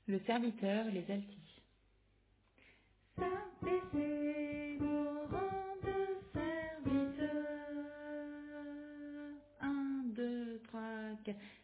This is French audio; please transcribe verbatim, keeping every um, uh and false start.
Le serviteur, les altis. S'abaisser au rang de serviteur. Un, deux, trois, quatre.